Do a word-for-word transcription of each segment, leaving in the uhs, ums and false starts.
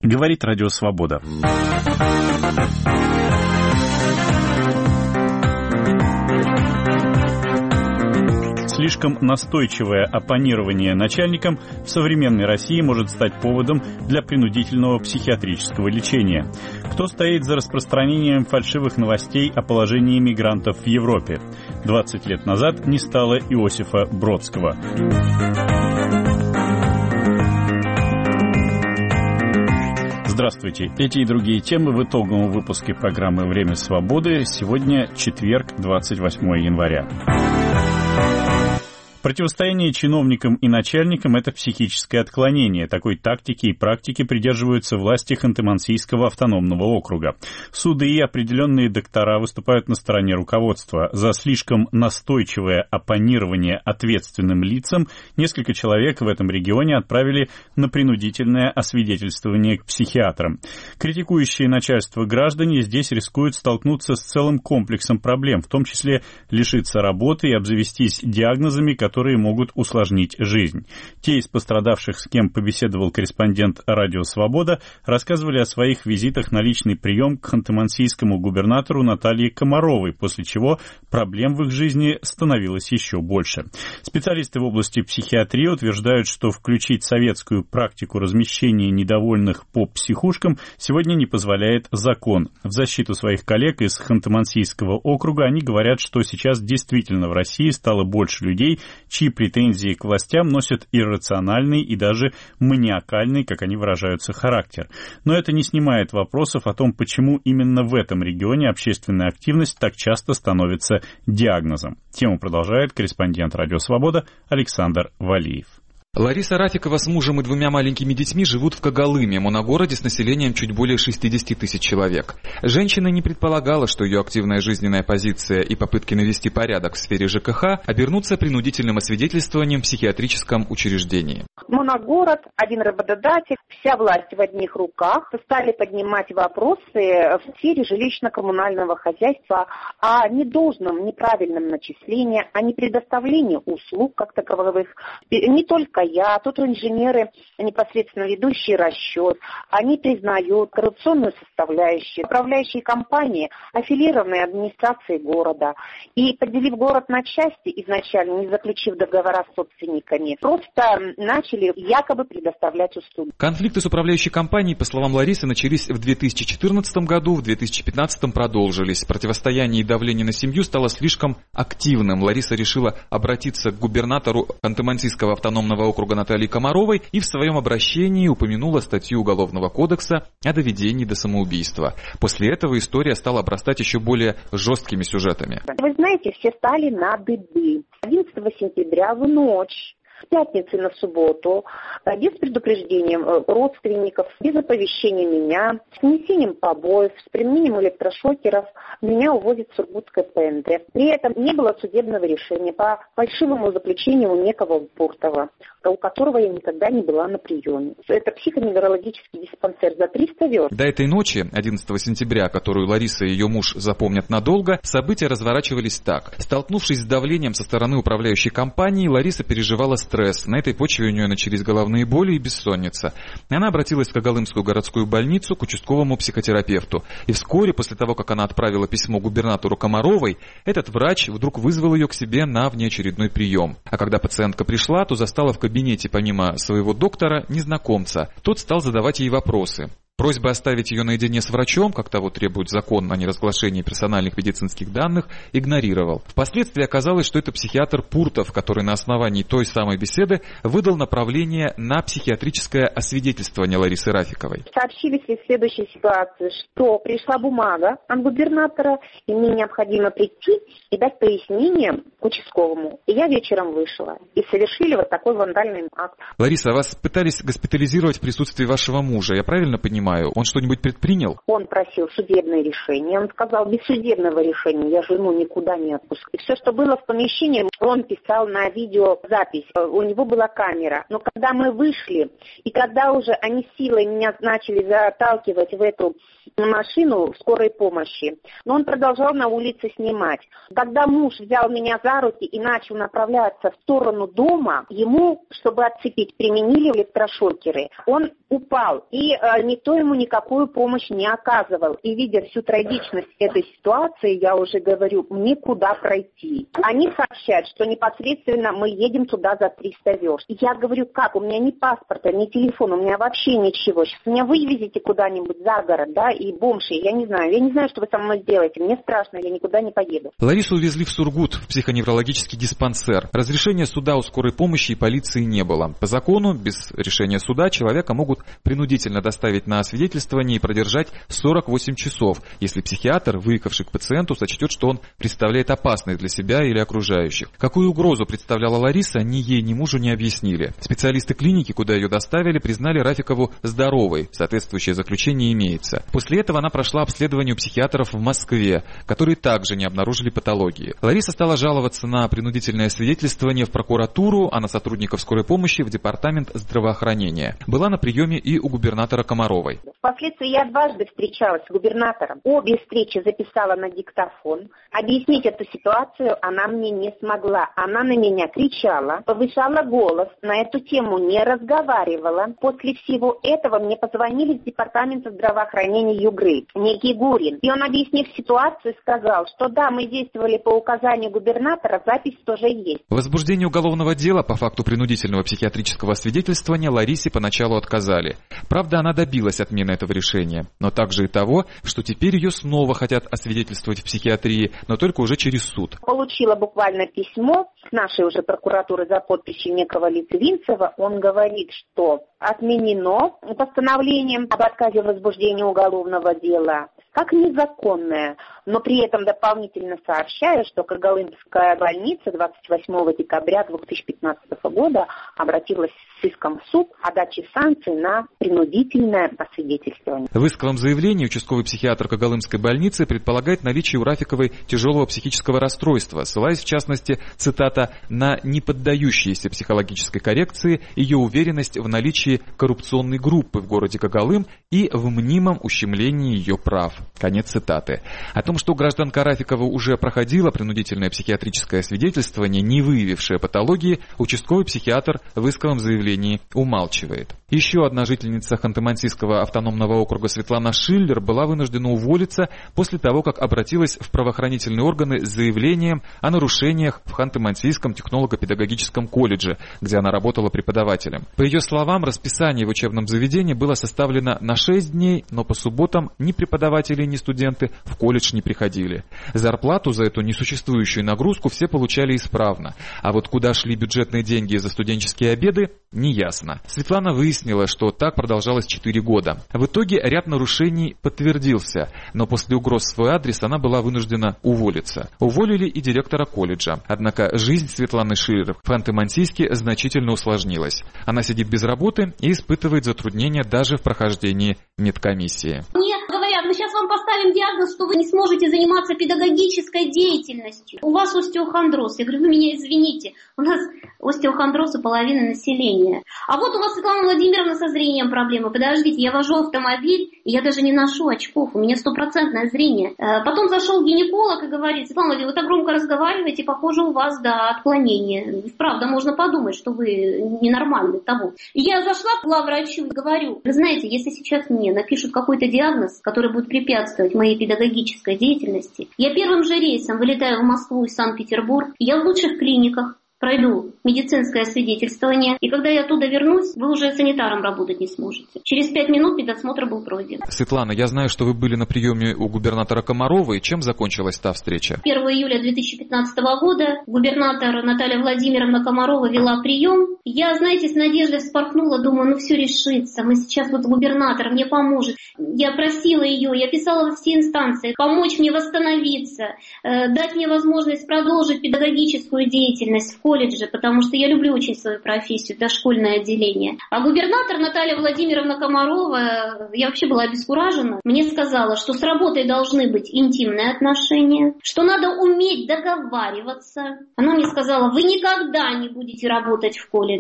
Говорит Радио Свобода. Слишком настойчивое оппонирование начальникам в современной России может стать поводом для принудительного психиатрического лечения. Кто стоит за распространением фальшивых новостей о положении мигрантов в Европе? двадцать лет назад не стало Иосифа Бродского. Здравствуйте. Эти и другие темы в итоговом выпуске программы «Время свободы». Сегодня четверг, двадцать восьмое января. Противостояние чиновникам и начальникам – это психическое отклонение. Такой тактики и практики придерживаются власти Ханты-Мансийского автономного округа. Суды и определенные доктора выступают на стороне руководства. За слишком настойчивое оппонирование ответственным лицам несколько человек в этом регионе отправили на принудительное освидетельствование к психиатрам. Критикующие начальство граждане здесь рискуют столкнуться с целым комплексом проблем, в том числе лишиться работы и обзавестись диагнозами, которые которые могут усложнить жизнь. Те из пострадавших, с кем побеседовал корреспондент Радио Свобода, рассказывали о своих визитах на личный прием к ханты-мансийскому губернатору Наталье Комаровой, после чего проблем в их жизни становилось еще больше. Специалисты в области психиатрии утверждают, что включить советскую практику размещения недовольных по психушкам сегодня не позволяет закон. В защиту своих коллег из Ханты-Мансийского округа они говорят, что сейчас действительно в России стало больше людей, чьи претензии к властям носят иррациональный и даже маниакальный, как они выражаются, характер. Но это не снимает вопросов о том, почему именно в этом регионе общественная активность так часто становится диагнозом. Тему продолжает корреспондент Радио Свобода Александр Валиев. Лариса Рафикова с мужем и двумя маленькими детьми живут в Когалыме, моногороде с населением чуть более шестьдесят тысяч человек. Женщина не предполагала, что ее активная жизненная позиция и попытки навести порядок в сфере ЖКХ обернутся принудительным освидетельствованием в психиатрическом учреждении. Моногород, один работодатель, вся власть в одних руках. Стали поднимать вопросы в сфере жилищно-коммунального хозяйства о недолжном, неправильном начислении, о непредоставлении услуг как таковых. Не только я, тут инженеры, непосредственно ведущие расчет, они признают коррупционную составляющую. Управляющие компании, аффилированные администрацией города. И поделив город на части изначально, не заключив договора с собственниками, просто начали якобы предоставлять услуги. Конфликты с управляющей компанией, по словам Ларисы, начались в две тысячи четырнадцатом году, в две тысячи пятнадцатом продолжились. Противостояние и давление на семью стало слишком активным. Лариса решила обратиться к губернатору Ханты-Мансийского автономного округа Натальи Комаровой и в своем обращении упомянула статью Уголовного кодекса о доведении до самоубийства. После этого история стала обрастать еще более жесткими сюжетами. Вы знаете, все стали на дыбы. одиннадцатого сентября в ночь, с пятницы на субботу, без предупреждения родственников, без оповещения меня, с нанесением побоев, с применением электрошокеров меня увозят в Сургутское ПНД. При этом не было судебного решения по фальшивому заключению некого Буртова, у которого я никогда не была на приеме. Это психоневрологический диспансер за триста верст. До этой ночи, одиннадцатого сентября, которую Лариса и ее муж запомнят надолго, события разворачивались так. Столкнувшись с давлением со стороны управляющей компании, Лариса переживала стресс. На этой почве у нее начались головные боли и бессонница. Она обратилась в Когалымскую городскую больницу к участковому психотерапевту. И вскоре, после того, как она отправила письмо губернатору Комаровой, этот врач вдруг вызвал ее к себе на внеочередной прием. А когда пациентка пришла, то застала в кабинете помимо своего доктора незнакомца. Тот стал задавать ей вопросы. Просьба оставить ее наедине с врачом, как того требует закон о неразглашении персональных медицинских данных, игнорировал. Впоследствии оказалось, что это психиатр Пуртов, который на основании той самой беседы выдал направление на психиатрическое освидетельствование Ларисы Рафиковой. Сообщили в следующей ситуации, что пришла бумага от губернатора, и мне необходимо прийти и дать пояснение к участковому. И я вечером вышла. И совершили вот такой вандальный акт. Лариса, вас пытались госпитализировать в присутствии вашего мужа, я правильно понимаю? Он что-нибудь предпринял? Он просил судебное решение. Он сказал, без судебного решения я жену никуда не отпускаю. И все, что было в помещении, он писал на видеозапись. У него была камера. Но когда мы вышли, и когда уже они силой меня начали заталкивать в эту машину скорой помощи, но он продолжал на улице снимать. Когда муж взял меня за руки и начал направляться в сторону дома, ему, чтобы отцепить, применили электрошокеры. Он упал. И э, никто ему никакую помощь не оказывал. И видя всю трагичность этой ситуации, я уже говорю, мне куда пройти. Они сообщают, что непосредственно мы едем туда за триста верст. Я говорю, как? У меня ни паспорта, ни телефона, у меня вообще ничего. Сейчас меня вывезете куда-нибудь за город, да, и бомжи, я не знаю. Я не знаю, что вы со мной сделаете. Мне страшно, я никуда не поеду. Ларису увезли в Сургут, в психоневрологический диспансер. Разрешения суда у скорой помощи и полиции не было. По закону, без решения суда, человека могут принудительно доставить на освидетельствование и продержать сорок восемь часов, если психиатр, выехавший к пациенту, сочтет, что он представляет опасность для себя или окружающих. Какую угрозу представляла Лариса, ни ей, ни мужу не объяснили. Специалисты клиники, куда ее доставили, признали Рафикову здоровой. Соответствующее заключение имеется. После этого она прошла обследование у психиатров в Москве, которые также не обнаружили патологии. Лариса стала жаловаться на принудительное свидетельствование в прокуратуру, а на сотрудников скорой помощи в департамент здравоохранения. Была на приеме и у губернатора Комаровой. Впоследствии я дважды встречалась с губернатором. Обе встречи записала на диктофон. Объяснить эту ситуацию она мне не смогла. Она на меня кричала, повышала голос, на эту тему не разговаривала. После всего этого мне позвонили из департамента здравоохранения Югры, некий Гурин. И он, объяснив ситуацию, сказал, что да, мы действовали по указанию губернатора, запись тоже есть. Возбуждение уголовного дела по факту принудительного психиатрического освидетельствования Ларисе поначалу отказали. Правда, она добилась отмены этого решения, но также и того, что теперь ее снова хотят освидетельствовать в психиатрии, но только уже через суд. Получила буквально письмо с нашей уже прокуратуры за подписью некого Литвинцева. Он говорит, что отменено постановлением об отказе в возбуждении уголовного дела как незаконное, но при этом дополнительно сообщаю, что Когалымская больница двадцать восьмого декабря две тысячи пятнадцатого года обратилась с иском в суд о даче санкций на принудительное освидетельствование. В исковом заявлении участковый психиатр Когалымской больницы предполагает наличие у Рафиковой тяжелого психического расстройства, ссылаясь в частности, цитата, на неподдающиеся психологической коррекции ее уверенность в наличии коррупционной группы в городе Когалым и в мнимом ущемлении ее прав. Конец цитаты. О том, что гражданка Рафикова уже проходила принудительное психиатрическое освидетельствование, не выявившее патологии, участковый психиатр в исковом заявлении умалчивает. Еще одна жительница Ханты-Мансийского автономного округа Светлана Шиллер была вынуждена уволиться после того, как обратилась в правоохранительные органы с заявлением о нарушениях в Ханты-Мансийском технолого-педагогическом колледже, где она работала преподавателем. По ее словам, расписание в учебном заведении было составлено на шесть дней, но по субботам ни преподаватели, ни студенты в колледж не приходили. Зарплату за эту несуществующую нагрузку все получали исправно, а вот куда шли бюджетные деньги за студенческие обеды, неясно. Светлана выяснила, что так продолжалось четыре года. В итоге ряд нарушений подтвердился, но после угроз в свой адрес она была вынуждена уволиться. Уволили и директора колледжа. Однако жизнь Светланы Шиллер в Ханты-Мансийске значительно усложнилась. Она сидит без работы и испытывает затруднения даже в прохождении медкомиссии. Мне говорят, мы сейчас вам поставим диагноз, что вы не сможете заниматься педагогической деятельностью. У вас остеохондроз. Я говорю, вы меня извините, у нас остеохондроз у половины населения. А вот у вас, Светлана Владимировна, со зрением проблемы. Подождите, я вожу автомобиль, и я даже не ношу очков, у меня стопроцентное зрение. Потом зашел гинеколог и говорит, Светлана Владимировна, вы так громко разговариваете, похоже, у вас, да, отклонение. Правда, можно подумать, что вы ненормальный того. И я зашла к главврачу и говорю, вы знаете, если сейчас мне напишут какой-то диагноз, который будет препятствовать моей педагогической деятельности, я первым же рейсом вылетаю в Москву и Санкт-Петербург, я в лучших клиниках пройду медицинское освидетельствование, и когда я оттуда вернусь, вы уже санитаром работать не сможете. Через пять минут медосмотр был пройден. Светлана, я знаю, что вы были на приеме у губернатора Комаровой. Чем закончилась та встреча? первого июля две тысячи пятнадцатого года губернатор Наталья Владимировна Комарова вела прием. Я, знаете, с надеждой вспорхнула, думаю, ну все решится. Мы сейчас вот губернатор мне поможет. Я просила ее, я писала во все инстанции, помочь мне восстановиться, э, дать мне возможность продолжить педагогическую деятельность в колледже, потому что я люблю очень свою профессию, дошкольное отделение. А губернатор Наталья Владимировна Комарова, я вообще была обескуражена, мне сказала, что с работой должны быть интимные отношения, что надо уметь договариваться. Она мне сказала, вы никогда не будете работать в колледже.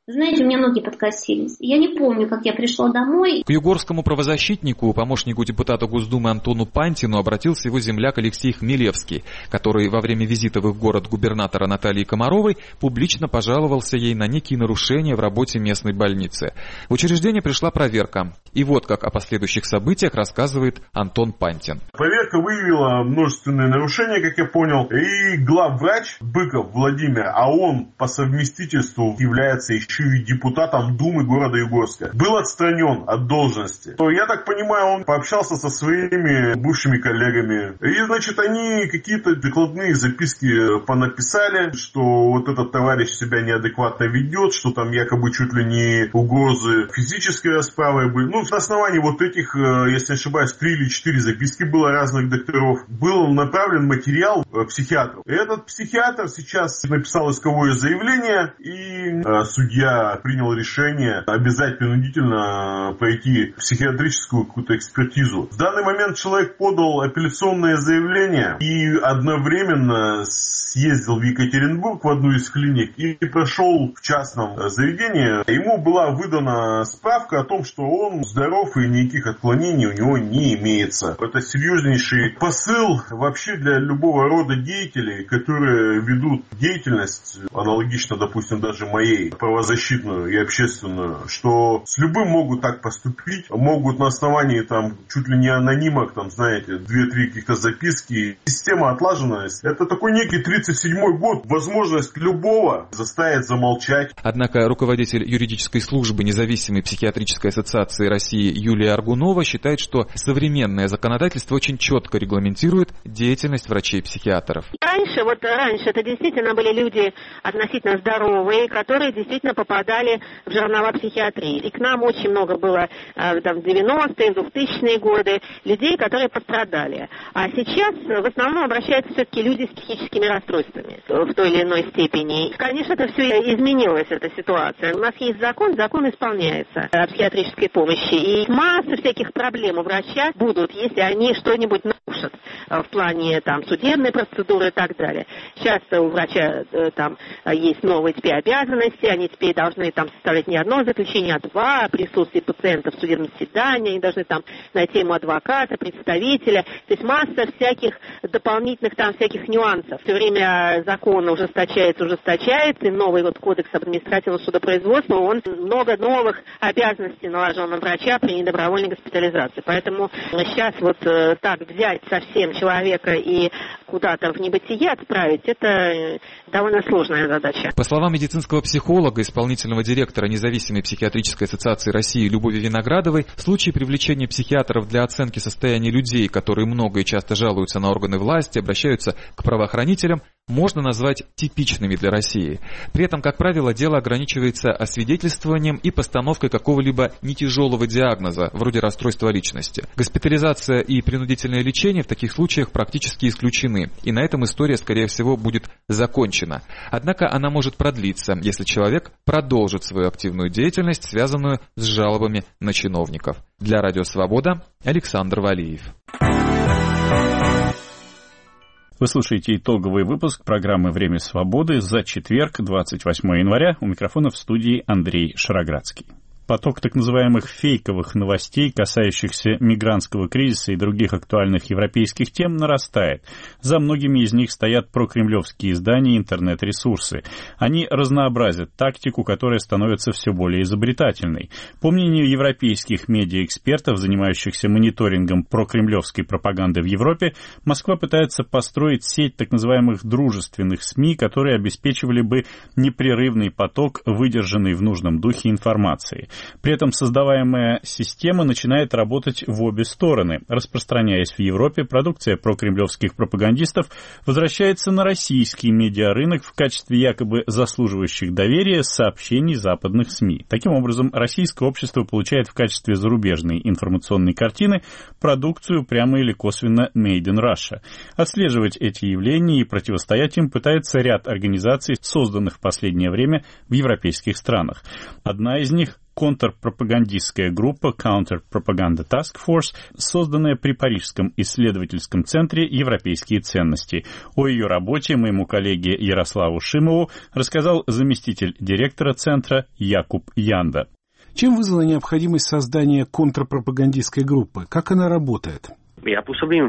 Знаете, у меня ноги подкосились. Я не помню, как я пришла домой. К югорскому правозащитнику, помощнику депутата Госдумы Антону Пантину обратился его земляк Алексей Хмелевский, который во время визита в их город губернатора Натальи Комаровой публично пожаловался ей на некие нарушения в работе местной больницы. В учреждение пришла проверка. И вот как о последующих событиях рассказывает Антон Пантин. Проверка выявила множественные нарушения, как я понял, и главврач Быков Владимир, а он по совместительству является еще и депутатом Думы города Югорска, был отстранен от должности. Я так понимаю, он пообщался со своими бывшими коллегами. И, значит, они какие-то докладные записки понаписали, что вот этот товарищ себя неадекватно ведет, что там якобы чуть ли не угрозы физической расправы были. Ну, на основании вот этих, если не ошибаюсь, три или четыре записки было разных докторов, был направлен материал психиатру. И этот психиатр сейчас написал исковое заявление, и судья принял решение обязать принудительно пройти психиатрическую какую-то экспертизу. В данный момент человек подал апелляционное заявление и одновременно съездил в Екатеринбург в одну из клиник и прошел в частном заведении. Ему была выдана справка о том, что он здоров и никаких отклонений у него не имеется. Это серьезнейший посыл вообще для любого рода деятелей, которые ведут деятельность, аналогично, допустим, даже моей, правозащитной и общественную, что с любым могут так поступить, могут на основании там чуть ли не анонимок, там, знаете, две-три каких-то записки. Система отлаженность. Это такой некий тридцать седьмой год, возможность любого заставить замолчать. Однако руководитель юридической службы Независимой психиатрической ассоциации России Юлия Аргунова считает, что современное законодательство очень четко регламентирует деятельность врачей-психиатров. Раньше, вот раньше это действительно были люди относительно здоровые, которые действительно попадали в жернова психиатрии. И к нам очень много было там, в девяностые, в двухтысячные годы людей, которые пострадали. А сейчас в основном обращаются все-таки люди с психическими расстройствами в той или иной степени. И, конечно, это все изменилось, эта ситуация. У нас есть закон, закон исполняется о психиатрической помощи. И масса всяких проблем у врача будут, если они что-нибудь нарушат в плане там, судебной процедуры и так далее. Сейчас у врача там есть новые теперь обязанности, они теперь должны там составлять не одно заключение, а два, присутствие пациента в судебном заседании, они должны там найти ему адвоката, представителя. То есть масса всяких дополнительных там всяких нюансов. Все время закон ужесточается, ужесточается, и новый вот кодекс об административном судопроизводстве, он много новых обязанностей наложил на врача при недобровольной госпитализации. Поэтому сейчас вот э, так взять совсем человека и куда-то в небытие отправить, это довольно сложная задача. По словам медицинского психолога, исполнительного директора Независимой психиатрической ассоциации России Любови Виноградовой, в случае привлечения психиатров для оценки состояния людей, которые много и часто жалуются на органы власти, обращаются к правоохранителям, можно назвать типичными для России. При этом, как правило, дело ограничивается освидетельствованием и постановкой какого-либо нетяжелого диагноза, вроде расстройства личности. Госпитализация и принудительное лечение в таких случаях практически исключены, и на этом история, скорее всего, будет закончена. Однако она может продлиться, если человек продолжит свою активную деятельность, связанную с жалобами на чиновников. Для Радио Свобода Александр Валиев. Вы слушаете итоговый выпуск программы «Время свободы» за четверг, двадцать восьмого января. У микрофона в студии Андрей Шароградский. Поток так называемых фейковых новостей, касающихся мигрантского кризиса и других актуальных европейских тем, нарастает. За многими из них стоят прокремлевские издания и интернет-ресурсы. Они разнообразят тактику, которая становится все более изобретательной. По мнению европейских медиаэкспертов, занимающихся мониторингом прокремлевской пропаганды в Европе, Москва пытается построить сеть так называемых дружественных СМИ, которые обеспечивали бы непрерывный поток, выдержанный в нужном духе информации. При этом создаваемая система начинает работать в обе стороны. Распространяясь в Европе, продукция прокремлевских пропагандистов возвращается на российский медиарынок в качестве якобы заслуживающих доверия сообщений западных СМИ. Таким образом, российское общество получает в качестве зарубежной информационной картины продукцию прямо или косвенно «Made in Russia». Отслеживать эти явления и противостоять им пытается ряд организаций, созданных в последнее время в европейских странах. Одна из них — контрпропагандистская группа Counter Propaganda Task Force, созданная при Парижском исследовательском центре «Европейские ценности». О ее работе моему коллеге Ярославу Шимову рассказал заместитель директора центра Якуб Янда. Чем вызвана необходимость создания контрпропагандистской группы? Как она работает? Я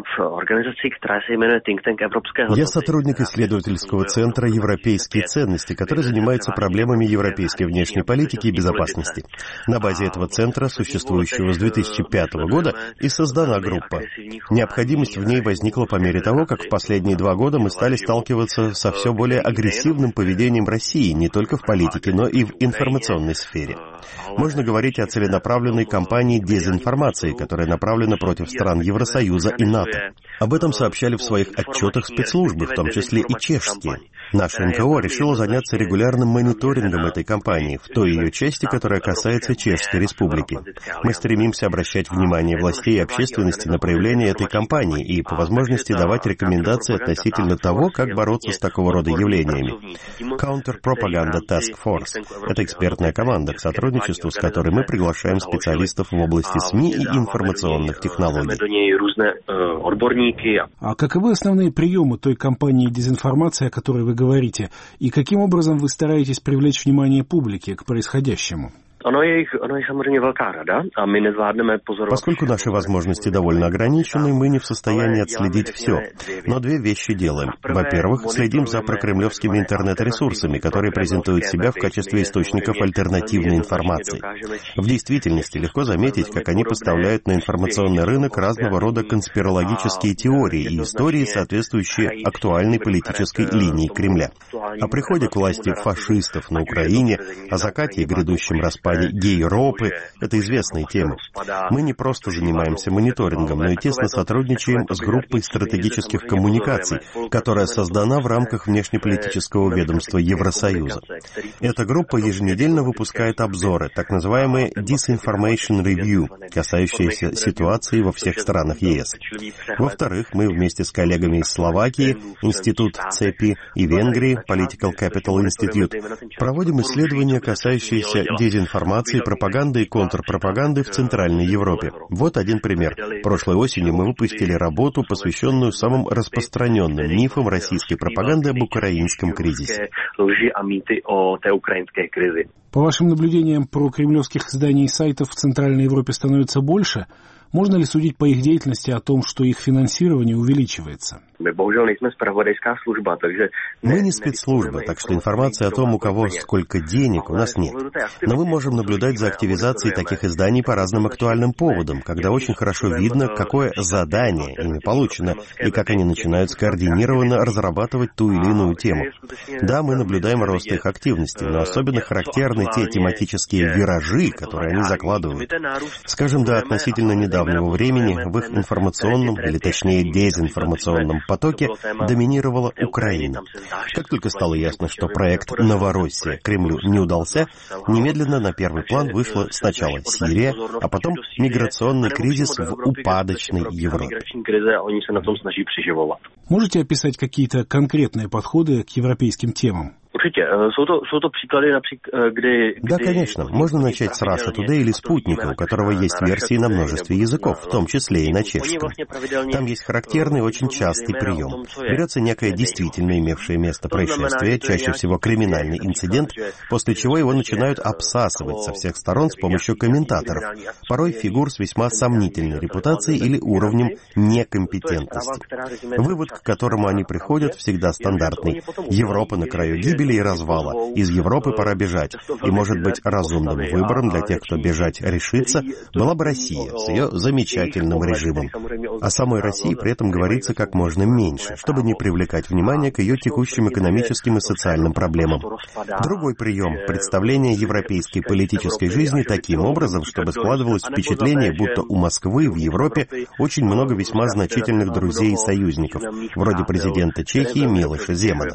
сотрудник исследовательского центра «Европейские ценности», который занимается проблемами европейской внешней политики и безопасности. На базе этого центра, существующего с две тысячи пятого года, и создана группа. Необходимость в ней возникла по мере того, как в последние два года мы стали сталкиваться со все более агрессивным поведением России не только в политике, но и в информационной сфере. Можно говорить о целенаправленной кампании дезинформации, которая направлена против стран Евросоюза и НАТО. Об этом сообщали в своих отчетах спецслужбы, в том числе и чешские. Наша эн ка о решила заняться регулярным мониторингом этой кампании, в той ее части, которая касается Чешской Республики. Мы стремимся обращать внимание властей и общественности на проявление этой кампании и, по возможности, давать рекомендации относительно того, как бороться с такого рода явлениями. Counter Propaganda Task Force — это экспертная команда, к сотрудничеству с которой мы приглашаем специалистов в области СМИ и информационных технологий. А каковы основные приемы той кампании дезинформации, о которой вы говорите, и каким образом вы стараетесь привлечь внимание публики к происходящему? Поскольку наши возможности довольно ограничены, мы не в состоянии отследить все. Но две вещи делаем. Во-первых, следим за прокремлевскими интернет-ресурсами, которые презентуют себя в качестве источников альтернативной информации. В действительности легко заметить, как они поставляют на информационный рынок разного рода конспирологические теории и истории, соответствующие актуальной политической линии Кремля. О приходе к власти фашистов на Украине, о закате и грядущем распаде гей-Европы — это известные темы. Мы не просто занимаемся мониторингом, но и тесно сотрудничаем с группой стратегических коммуникаций, которая создана в рамках внешнеполитического ведомства Евросоюза. Эта группа еженедельно выпускает обзоры, так называемые Disinformation Review, касающиеся ситуации во всех странах е эс. Во-вторых, мы вместе с коллегами из Словакии, Институт ЦЕПИ и Венгрии, Political Capital Institute, проводим исследования, касающиеся дезинформации, пропаганды и контрпропаганды в Центральной Европе. Вот один пример. Прошлой осенью мы выпустили работу, посвященную самым распространенным мифам российской пропаганды об украинском кризисе. По вашим наблюдениям, прокремлевских изданий и сайтов в Центральной Европе становится больше? Можно ли судить по их деятельности о том, что их финансирование увеличивается? Мы не спецслужба, так что информации о том, у кого сколько денег, у нас нет. Но мы можем наблюдать за активизацией таких изданий по разным актуальным поводам, когда очень хорошо видно, какое задание ими получено, и как они начинают скоординированно разрабатывать ту или иную тему. Да, мы наблюдаем рост их активности, но особенно характерны те тематические виражи, которые они закладывают. Скажем, до относительно недавнего времени в их информационном, или точнее дезинформационном потоке доминировала Украина. Как только стало ясно, что проект «Новороссия» Кремлю не удался, немедленно на первый план вышла сначала Сирия, а потом миграционный кризис в упадочной Европе. Можете описать какие-то конкретные подходы к европейским темам? Да, конечно. Можно начать с Russia Today или Спутника, у которого есть версии на множестве языков, в том числе и на чешском. Там есть характерный, очень частый прием. Берется некое действительно имевшее место происшествие, чаще всего криминальный инцидент, после чего его начинают обсасывать со всех сторон с помощью комментаторов, порой фигур с весьма сомнительной репутацией или уровнем некомпетентности. Вывод, к которому они приходят, всегда стандартный. Европа на краю гибели и развала. Из Европы пора бежать. И, может быть, разумным выбором для тех, кто бежать решится, была бы Россия с ее замечательным режимом. О самой России при этом говорится как можно меньше, чтобы не привлекать внимание к ее текущим экономическим и социальным проблемам. Другой прием – представление европейской политической жизни таким образом, чтобы складывалось впечатление, будто у Москвы в Европе очень много весьма значительных друзей и союзников, вроде президента Чехии Милоша Земана.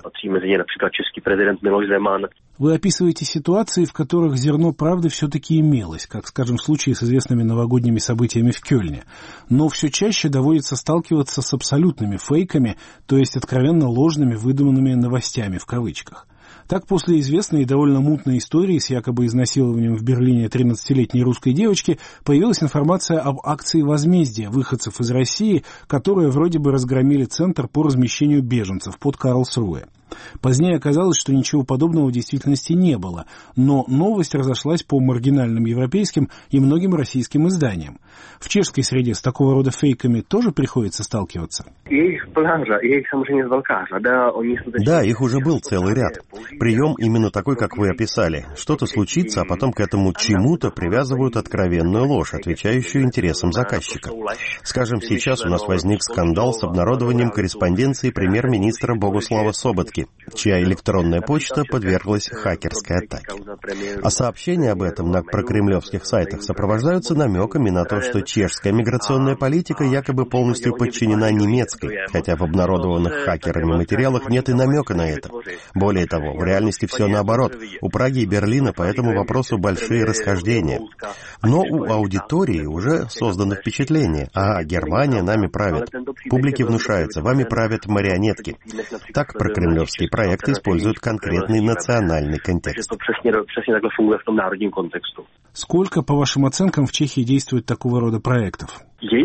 Вы описываете ситуации, в которых зерно правды все-таки имелось, как, скажем, в случае с известными новогодними событиями в Кёльне. Но все чаще доводится сталкиваться с абсолютными фейками, то есть откровенно ложными, выдуманными новостями в кавычках. Так, после известной и довольно мутной истории с якобы изнасилованием в Берлине тринадцатилетней русской девочки появилась информация об акции возмездия выходцев из России, которые вроде бы разгромили центр по размещению беженцев под Карлсруэ. Позднее оказалось, что ничего подобного в действительности не было, но новость разошлась по маргинальным европейским и многим российским изданиям. В чешской среде с такого рода фейками тоже приходится сталкиваться? Да, их уже был целый ряд. Прием именно такой, как вы описали. Что-то случится, а потом к этому чему-то привязывают откровенную ложь, отвечающую интересам заказчика. Скажем, сейчас у нас возник скандал с обнародованием корреспонденции премьер-министра Богуслава Соботки, чья электронная почта подверглась хакерской атаке. А сообщения об этом на прокремлевских сайтах сопровождаются намеками на то, что чешская миграционная политика якобы полностью подчинена немецкой, хотя в обнародованных хакерами материалах нет и намека на это. Более того, в реальности все наоборот. У Праги и Берлина по этому вопросу большие расхождения. Но у аудитории уже создано впечатление: а, Германия нами правит. Публике внушается: вами правят марионетки. Так прокремлевские проекты используют конкретный национальный контекст. Сколько, по вашим оценкам, в Чехии действует такого рода проектов?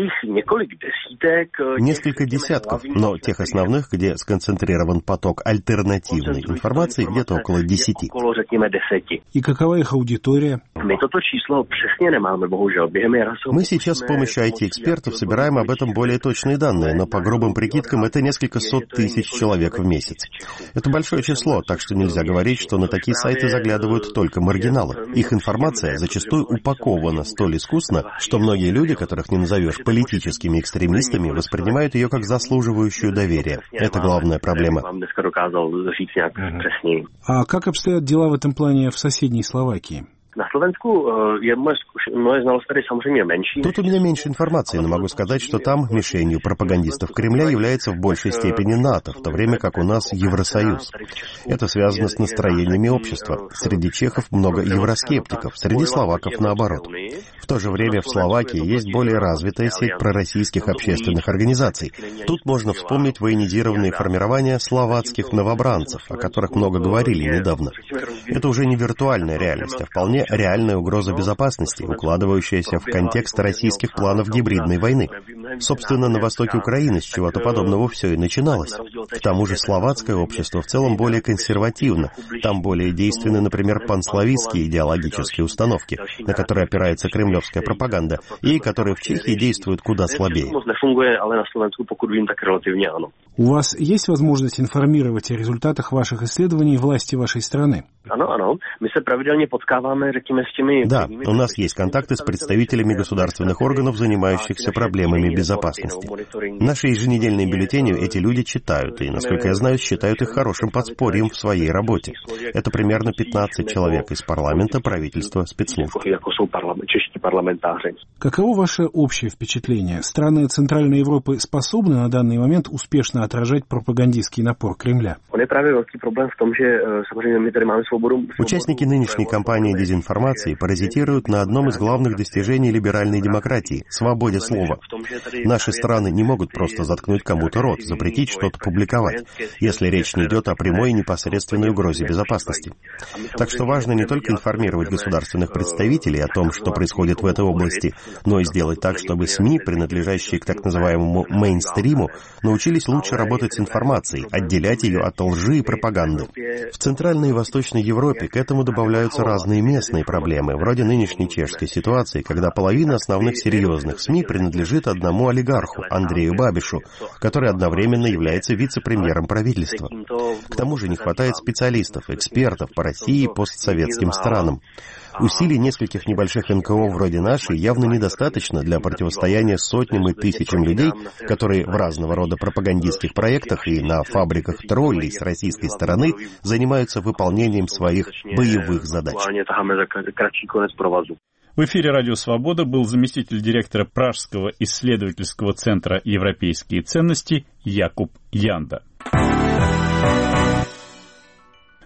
Несколько десятков, но тех основных, где сконцентрирован поток альтернативной информации, где-то около десяти. И какова их аудитория? Мы сейчас с помощью ай ти-экспертов собираем об этом более точные данные, но по грубым прикидкам это несколько сот тысяч человек в месяц. Это большое число, так что нельзя говорить, что на такие сайты заглядывают только маргиналы. Их информация зачастую упакована столь искусно, что многие люди, которых не назовешь политическими экстремистами, воспринимают ее как заслуживающую доверия. Это главная проблема. А как обстоят дела в этом плане в соседней Словакии? Тут у меня меньше информации, но могу сказать, что там мишенью пропагандистов Кремля является в большей степени НАТО, в то время как у нас Евросоюз. Это связано с настроениями общества. Среди чехов много евроскептиков, среди словаков наоборот. В то же время в Словакии есть более развитая сеть пророссийских общественных организаций. Тут можно вспомнить военизированные формирования словацких новобранцев, о которых много говорили недавно. Это уже не виртуальная реальность, а вполне реальная угроза безопасности, укладывающаяся в контекст российских планов гибридной войны. Собственно, на востоке Украины с чего-то подобного все и начиналось. К тому же словацкое общество в целом более консервативно. Там более действенны, например, панславистские идеологические установки, на которые опирается кремлевская пропаганда, и которые в Чехии действуют куда слабее. У вас есть возможность информировать о результатах ваших исследований власти вашей страны? Да, у нас есть контакты с представителями государственных органов, занимающихся проблемами безопасности. Наши еженедельные бюллетени эти люди читают, и, насколько я знаю, считают их хорошим подспорьем в своей работе. Это примерно пятнадцать человек из парламента, правительства, спецслужб. Каково ваше общее впечатление? Страны Центральной Европы способны на данный момент успешно отражать пропагандистский напор Кремля? Участники нынешней кампании дезинформации паразитируют на одном из главных достижений либеральной демократии – свободе слова. Наши страны не могут просто заткнуть кому-то рот, запретить что-то публиковать, если речь не идет о прямой и непосредственной угрозе безопасности. Так что важно не только информировать государственных представителей о том, что происходит в этой области, но и сделать так, чтобы СМИ, принадлежащие к так называемому мейнстриму, научились лучше работать с информацией, отделять ее от лжи и пропаганды. В Центральной и Восточной Европе к этому добавляются разные местные проблемы, вроде нынешней чешской ситуации, когда половина основных серьезных СМИ принадлежит одному олигарху, Андрею Бабишу, который одновременно является вице-премьером правительства. К тому же не хватает специалистов, экспертов по России и постсоветским странам. Усилий нескольких небольших эн ка о вроде нашей явно недостаточно для противостояния сотням и тысячам людей, которые в разного рода пропагандистских проектах и на фабриках троллей с российской стороны занимаются выполнением своих боевых задач. В эфире «Радио Свобода» был заместитель директора Пражского исследовательского центра «Европейские ценности» Якуб Янда.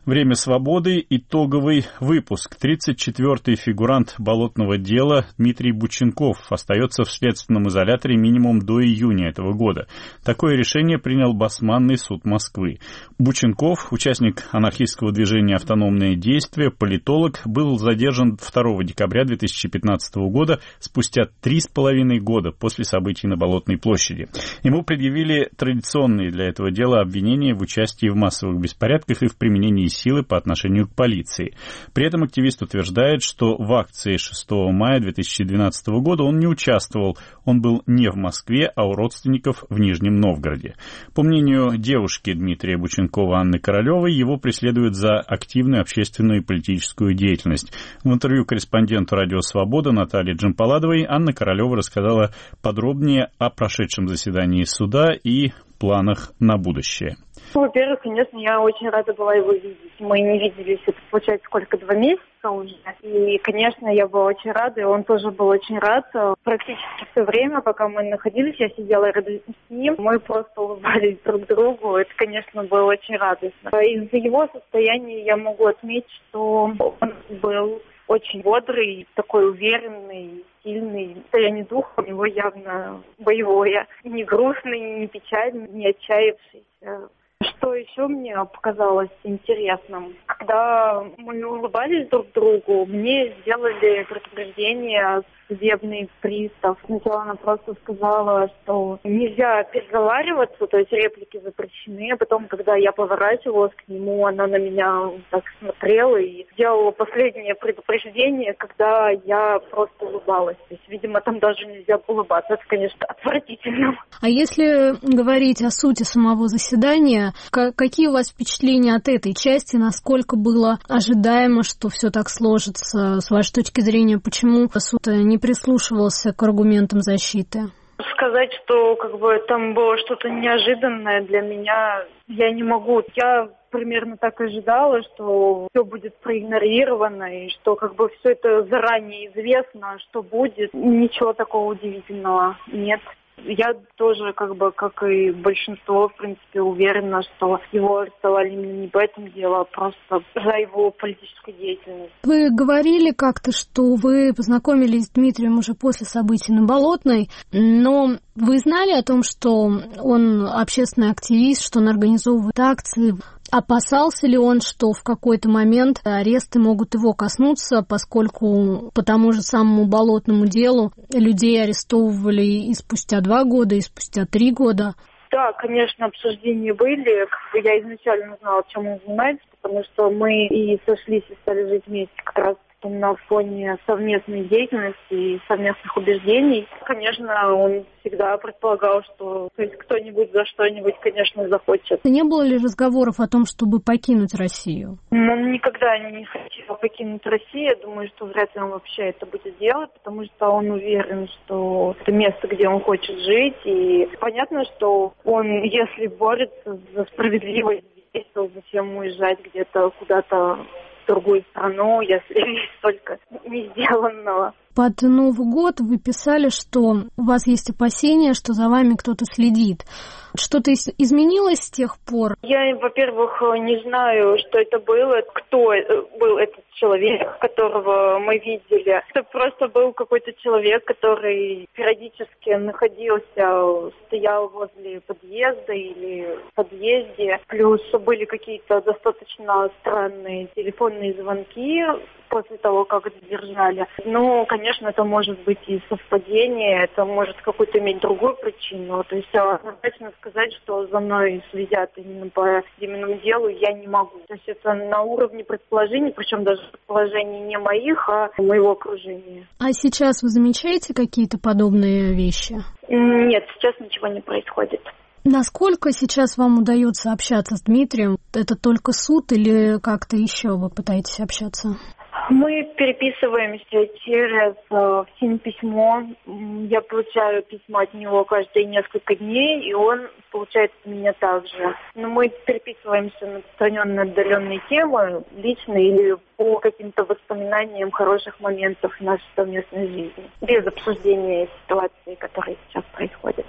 Время свободы. Итоговый выпуск. тридцать четвёртый фигурант болотного дела Дмитрий Бученков остается в следственном изоляторе минимум до июня этого года. Такое решение принял Басманный суд Москвы. Бученков, участник анархистского движения «Автономное действие», политолог, был задержан второго декабря две тысячи пятнадцатого года, спустя три с половиной года после событий на Болотной площади. Ему предъявили традиционные для этого дела обвинения в участии в массовых беспорядках и в применении силы по отношению к полиции. При этом активист утверждает, что в акции шестого мая две тысячи двенадцатого года он не участвовал, он был не в Москве, а у родственников в Нижнем Новгороде. По мнению девушки Дмитрия Бученкова Анны Королевой, его преследуют за активную общественную и политическую деятельность. В интервью корреспонденту «Радио Свобода» Наталье Джампаладовой Анна Королева рассказала подробнее о прошедшем заседании суда и планах на будущее. Во-первых, конечно, я очень рада была его видеть. Мы не виделись, это получается, сколько, два месяца уже. И, конечно, я была очень рада, и он тоже был очень рад. Практически все время, пока мы находились, я сидела рядом с ним, мы просто улыбались друг другу. Это, конечно, было очень радостно. Из-за его состояния я могу отметить, что он был очень бодрый, такой уверенный, сильный. Состояние духа у него явно боевое. Не грустный, не печальный, не отчаявшийся. Что еще мне показалось интересным? Когда мы улыбались друг другу, мне сделали предупреждение судебный пристав. Сначала она просто сказала, что нельзя переговариваться, то есть реплики запрещены. А потом, когда я поворачивалась к нему, она на меня так смотрела и сделала последнее предупреждение, когда я просто улыбалась. То есть, видимо, там даже нельзя улыбаться. Это, конечно, отвратительно. А если говорить о сути самого заседания, какие у вас впечатления от этой части? Насколько было ожидаемо, что все так сложится? С вашей точки зрения, почему суд не прислушивался к аргументам защиты? Сказать, что как бы там было что-то неожиданное для меня, я не могу. Я примерно так ожидала, что все будет проигнорировано и что как бы все это заранее известно, что будет. Ничего такого удивительного нет. Я тоже, как бы, как и большинство, в принципе, уверена, что его арестовали именно не по этому делу, а просто за его политическую деятельность. Вы говорили как-то, что вы познакомились с Дмитрием уже после событий на Болотной, но вы знали о том, что он общественный активист, что он организовывает акции? Опасался ли он, что в какой-то момент аресты могут его коснуться, поскольку по тому же самому Болотному делу людей арестовывали и спустя два года, и спустя три года? Да, конечно, обсуждения были. Я изначально знала, чем он занимается, потому что мы и сошлись, и стали жить вместе как раз на фоне совместной деятельности и совместных убеждений. Конечно, он всегда предполагал, что то есть кто-нибудь за что-нибудь, конечно, захочет. Не было ли разговоров о том, чтобы покинуть Россию? Он никогда не хотел покинуть Россию. Я думаю, что вряд ли он вообще это будет делать, потому что он уверен, что это место, где он хочет жить. И понятно, что он, если борется за справедливость здесь, то зачем уезжать где-то куда-то в другую страну, если есть столько не сделанного. Под Новый год вы писали, что у вас есть опасения, что за вами кто-то следит. Что-то изменилось с тех пор? Я, во-первых, не знаю, что это было, кто был этот человек, которого мы видели. Это просто был какой-то человек, который периодически находился, стоял возле подъезда или в подъезде. Плюс были какие-то достаточно странные телефонные звонки после того, как задержали. Ну, конечно, это может быть и совпадение, это может какую-то иметь другую причину. То есть однозначно сказать, что за мной следят именно по именно делу, я не могу. То есть это на уровне предположений, причем даже предположений не моих, а моего окружения. А сейчас вы замечаете какие-то подобные вещи? Нет, сейчас ничего не происходит. Насколько сейчас вам удается общаться с Дмитрием? Это только суд или как-то еще вы пытаетесь общаться? Мы переписываемся через э, письмо. Я получаю письма от него каждые несколько дней, и он получает от меня также. Но мы переписываемся на отстраненные, отдаленные темы, личные или по каким-то воспоминаниям хороших моментов нашей совместной жизни, без обсуждения ситуации, которая сейчас происходит. Но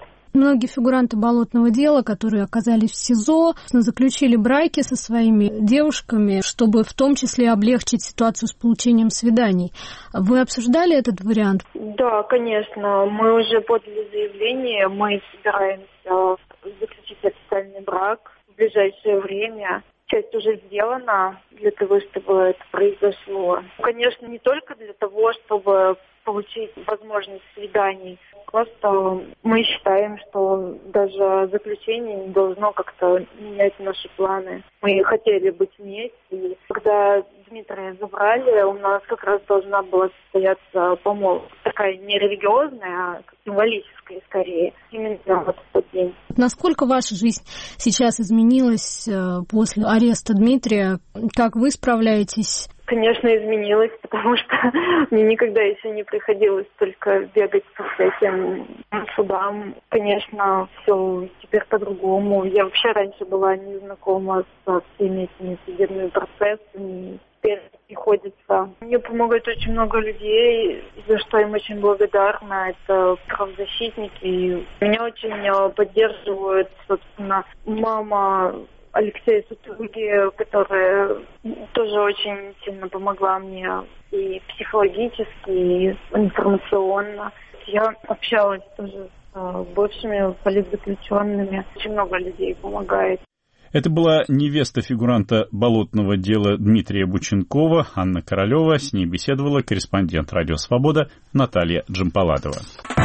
многие фигуранты болотного дела, которые оказались в СИЗО, заключили браки со своими девушками, чтобы в том числе облегчить ситуацию с получением свиданий. Вы обсуждали этот вариант? Да, конечно. Мы уже подали заявление, мы собираемся заключить официальный брак в ближайшее время. Часть уже сделана для того, чтобы это произошло. Конечно, не только для того, чтобы получить возможность свиданий. Просто мы считаем, что даже заключение не должно как-то менять наши планы. Мы хотели быть вместе. И когда Дмитрия забрали, у нас как раз должна была состояться помолвка. Такая не религиозная, а символическая скорее. Именно вот в тот день. Насколько ваша жизнь сейчас изменилась после ареста Дмитрия? Как вы справляетесь? Конечно, изменилось, потому что мне никогда еще не приходилось только бегать по всяким судам. Конечно, все теперь по-другому. Я вообще раньше была не знакома со всеми этими судебными процессами. Теперь приходится. Мне помогает очень много людей, за что им очень благодарна. Это правозащитники. Меня очень поддерживают, собственно, мама Алексея Сутуги, которая тоже очень сильно помогла мне и психологически, и информационно. Я общалась тоже с бывшими политзаключенными. Очень много людей помогает. Это была невеста фигуранта болотного дела Дмитрия Бученкова, Анна Королева. С ней беседовала корреспондент «Радио Свобода» Наталья Джампаладова.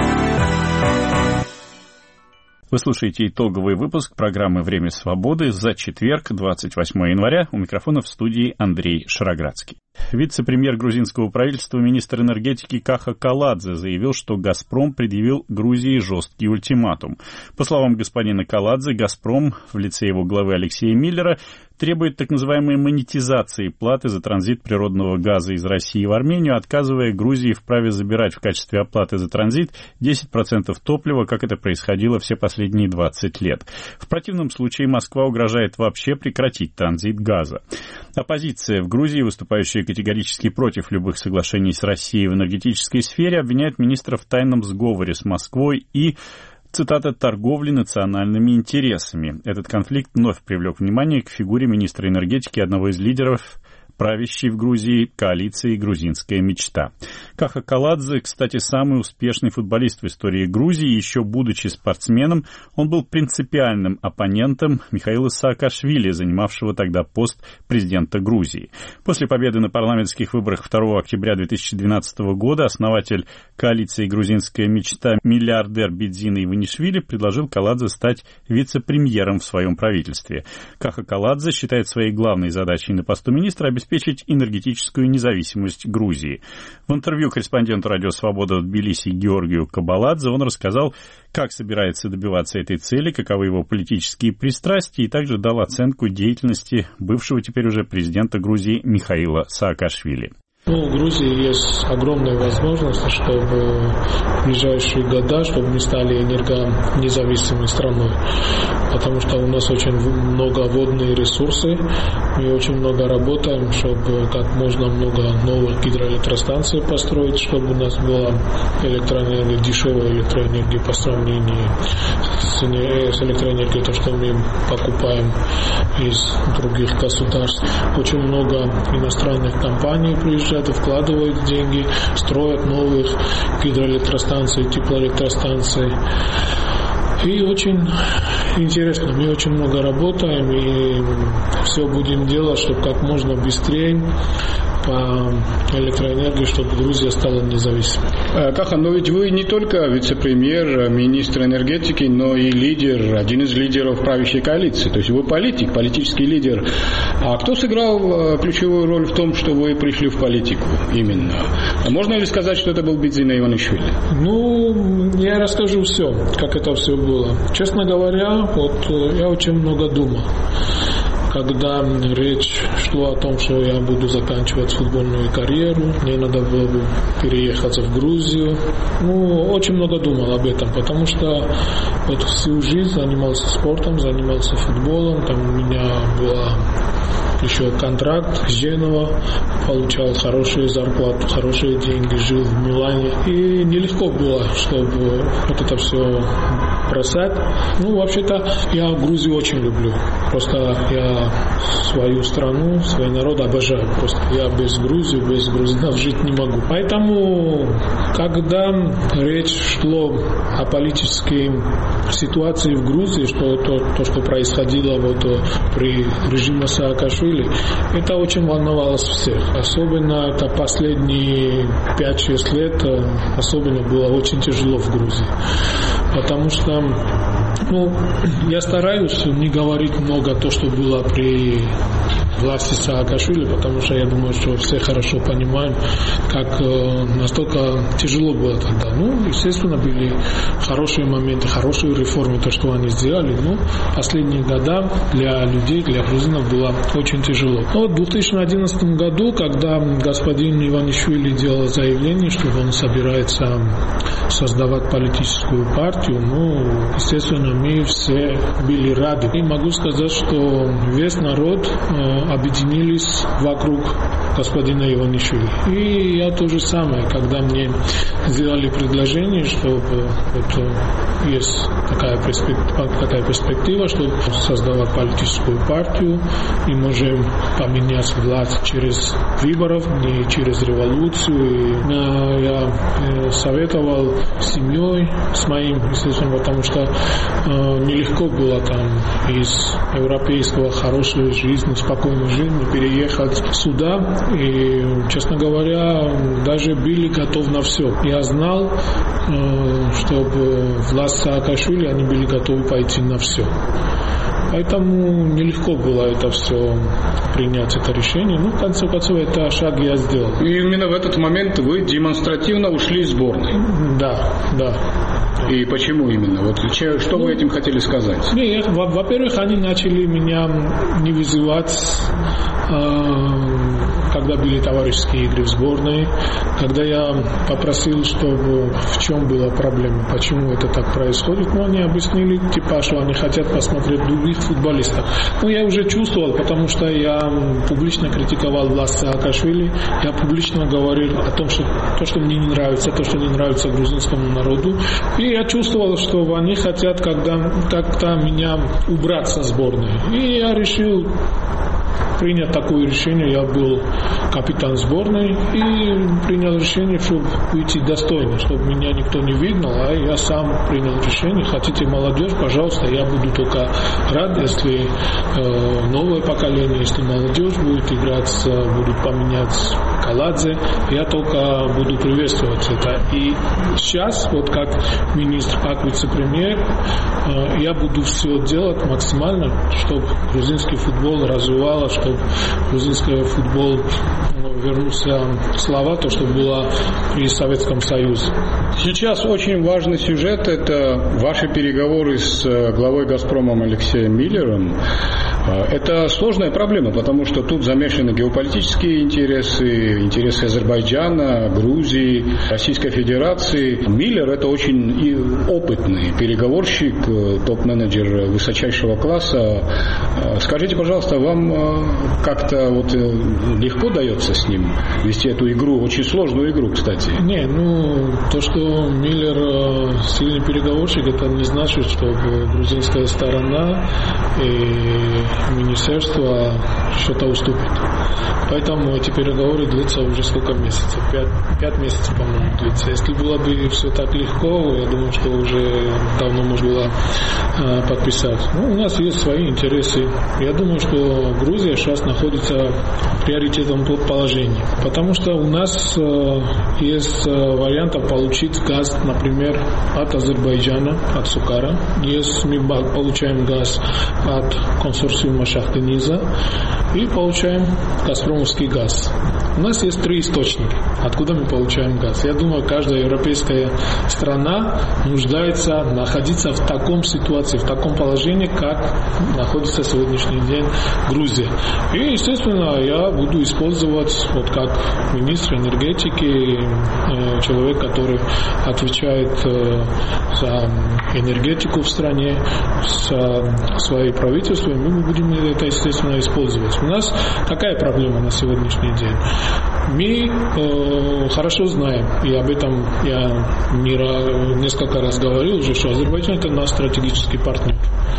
Вы слушаете итоговый выпуск программы «Время свободы» за четверг, двадцать восьмое января. У микрофона в студии Андрей Шароградский. Вице-премьер грузинского правительства, министр энергетики Каха Каладзе заявил, что «Газпром» предъявил Грузии жесткий ультиматум. По словам господина Каладзе, «Газпром» в лице его главы Алексея Миллера требует так называемой монетизации платы за транзит природного газа из России в Армению, отказывая Грузии в праве забирать в качестве оплаты за транзит десять процентов топлива, как это происходило все последние двадцать лет. В противном случае Москва угрожает вообще прекратить транзит газа. Оппозиция в Грузии, выступающая категорически против любых соглашений с Россией в энергетической сфере, обвиняет министра в тайном сговоре с Москвой и, цитата, «торговли национальными интересами». Этот конфликт вновь привлек внимание к фигуре министра энергетики, одного из лидеров правящей в Грузии коалиции «Грузинская мечта». Каха Каладзе, кстати, самый успешный футболист в истории Грузии. Еще будучи спортсменом, он был принципиальным оппонентом Михаила Саакашвили, занимавшего тогда пост президента Грузии. После победы на парламентских выборах второго октября две тысячи двенадцатого года основатель коалиции «Грузинская мечта» миллиардер Бидзина Иванишвили предложил Каладзе стать вице-премьером в своем правительстве. Каха Каладзе считает своей главной задачей на посту министра обеспечить энергетическую независимость Грузии. В интервью корреспонденту «Радио Свобода» в Тбилиси Георгию Кабаладзе он рассказал, как собирается добиваться этой цели, каковы его политические пристрастия, и также дал оценку деятельности бывшего теперь уже президента Грузии Михаила Саакашвили. Ну, в Грузии есть огромная возможность, чтобы в ближайшие годы, чтобы мы стали энергонезависимой страной. Потому что у нас очень много водных ресурсов, мы очень много работаем, чтобы как можно много новых гидроэлектростанций построить, чтобы у нас была электроэнергия, дешевая электроэнергия по сравнению с электроэнергией, то, что мы покупаем из других государств. Очень много иностранных компаний приезжают, вкладывают деньги, строят новых гидроэлектростанций, теплоэлектростанций. И очень интересно, мы очень много работаем и все будем делать, чтобы как можно быстрее по электроэнергии, чтобы Грузия стала независимой. Каха, но ведь вы не только вице-премьер, министр энергетики, но и лидер, один из лидеров правящей коалиции. То есть вы политик, политический лидер. А кто сыграл ключевую роль в том, что вы пришли в политику именно? А можно ли сказать, что это был Бидзина Иванишвили? Ну, я расскажу все, как это все было. Честно говоря, вот я очень много думал. Когда речь шла о том, что я буду заканчивать футбольную карьеру, мне надо было бы переехать в Грузию. Ну, очень много думал об этом, потому что вот всю жизнь занимался спортом, занимался футболом. Там у меня была еще контракт с Женова, получал хорошую зарплату, хорошие деньги, жил в Милане. И нелегко было, чтобы вот это все бросать. Ну, вообще-то, я Грузию очень люблю. Просто я свою страну, свой народ обожаю. Просто я без Грузии, без грузинов жить не могу. Поэтому, когда речь шло о политической ситуации в Грузии, что то, то что происходило вот при режиме Саакашвили, это очень волновало всех. Особенно это последние пять-шесть лет, особенно было очень тяжело в Грузии. Потому что ну, я стараюсь не говорить много то, что было при власти Саакашвили, потому что я думаю, что все хорошо понимают, как э, настолько тяжело было тогда. Ну, естественно, были хорошие моменты, хорошие реформы, то, что они сделали, но последние года для людей, для грузинов было очень тяжело. Но в две тысячи одиннадцатом году, когда господин Иванишвили делал заявление, что он собирается создавать политическую партию, ну, естественно, мы все были рады. И могу сказать, что весь народ э, объединились вокруг господина Иванишвили. И я то же самое, когда мне сделали предложение, что вот, есть такая перспектива, такая перспектива, чтобы создавать политическую партию, и можем поменять власть через выборы, не через революцию. И я советовал с семьей, с моим, естественно, потому что э, нелегко было там из европейского хорошей жизни, спокойной жизни переехать сюда. И, честно говоря, даже были готовы на все. Я знал, э, чтобы власть Саакашвили, они были готовы пойти на все. Поэтому нелегко было это все принять, это решение. Ну, в конце концов, это шаг я сделал. И именно в этот момент вы демонстративно ушли из сборной? Да, да. И почему именно? Вот что ну, вы этим хотели сказать? Нет, во-первых, они начали меня не вызывать, когда были товарищеские игры в сборной, когда я попросил, чтобы в чем была проблема, почему это так происходит. Ну, они объяснили, типа, что они хотят посмотреть других футболистов. Ну, я уже чувствовал, потому что я публично критиковал власть Саакашвили, я публично говорил о том, что то, что мне не нравится, то, что не нравится грузинскому народу. И я чувствовал, что они хотят когда, как-то меня убрать со сборной. И я решил принять такое решение. Я был капитан сборной и принял решение, чтобы уйти достойно, чтобы меня никто не видел, а я сам принял решение. Хотите молодежь, пожалуйста, я буду только рад, если э, новое поколение, если молодежь будет играть, будут поменять Каладзе, я только буду приветствовать это. И сейчас, вот как министр, как вице-премьер, э, я буду все делать максимально, чтобы грузинский футбол развивался, чтобы грузинский футбол вернулся в слава, то, что было при Советском Союзе. Сейчас очень важный сюжет – это ваши переговоры с главой «Газпрома» Алексеем Миллером. Это сложная проблема, потому что тут замешаны геополитические интересы, интересы Азербайджана, Грузии, Российской Федерации. Миллер – это очень опытный переговорщик, топ-менеджер высочайшего класса. Скажите, пожалуйста, вам как-то вот легко дается с ним вести эту игру, очень сложную игру, кстати? Не, ну, то, что Миллер сильный переговорщик, это не значит, что грузинская сторона и министерство что-то уступит. Поэтому эти переговоры длятся уже сколько месяцев? Пять, пять месяцев, по-моему, длится. Если было бы все так легко, я думаю, что уже давно можно было э, подписать. Ну, у нас есть свои интересы. Я думаю, что Грузия сейчас находится в приоритетном положении. Потому что у нас э, есть э, варианты получить газ, например, от Азербайджана, от Сукара. Есть, мы получаем газ от консорциума Шахты-Низа и получаем газпромовский газ. У нас есть три источника, откуда мы получаем газ. Я думаю, каждая европейская страна нуждается находиться в таком ситуации, в таком положении, как находится в сегодняшний день Грузия. И, естественно, я буду использовать, вот как министр энергетики, человек, который отвечает за энергетику в стране, за свои правительства, мы будем будем это, естественно, использовать. У нас какая проблема на сегодняшний день? Мы э, хорошо знаем, и об этом я не, несколько раз говорил уже, что Азербайджан – это наш стратегический партнер.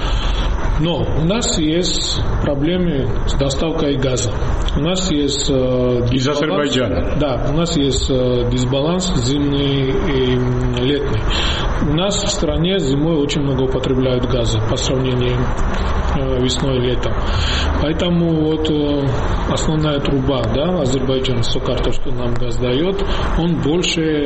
Но у нас есть проблемы с доставкой газа. У нас есть э, из Азербайджана. Да, у нас есть э, дисбаланс зимний и летний. У нас в стране зимой очень много употребляют газа по сравнению э, весной и летом. Поэтому вот э, основная труба, да, Азербайджан, Сокар, то, что нам газ дает, он больше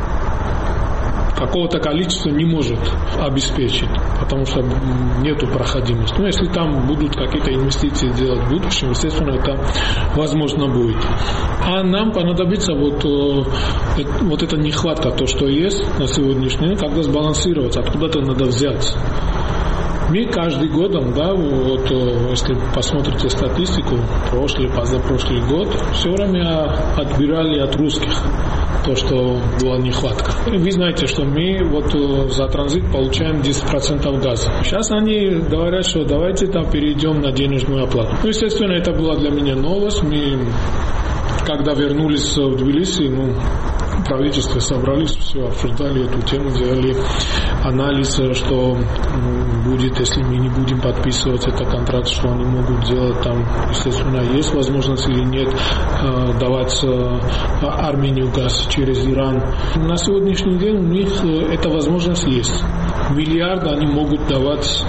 какого-то количества не может обеспечить, потому что нету проходимости. Но если там будут какие-то инвестиции делать в будущем, естественно, это возможно будет. А нам понадобится вот, вот эта нехватка, то, что есть на сегодняшний день, когда сбалансироваться, откуда-то надо взять. Мы каждый год, да, вот, если посмотрите статистику, прошлый, позапрошлый год, все время отбирали от русских то, что была нехватка. Вы знаете, что мы вот за транзит получаем десять процентов газа. Сейчас они говорят, что давайте там перейдем на денежную оплату. Ну, естественно, это была для меня новость. Мы, когда вернулись в Тбилиси, ну, в правительстве собрались, все обсуждали эту тему, делали анализ, что будет, если мы не будем подписывать этот контракт, что они могут делать там, естественно, есть возможность или нет давать Армению газ через Иран. На сегодняшний день у них эта возможность есть. Миллиарды они могут давать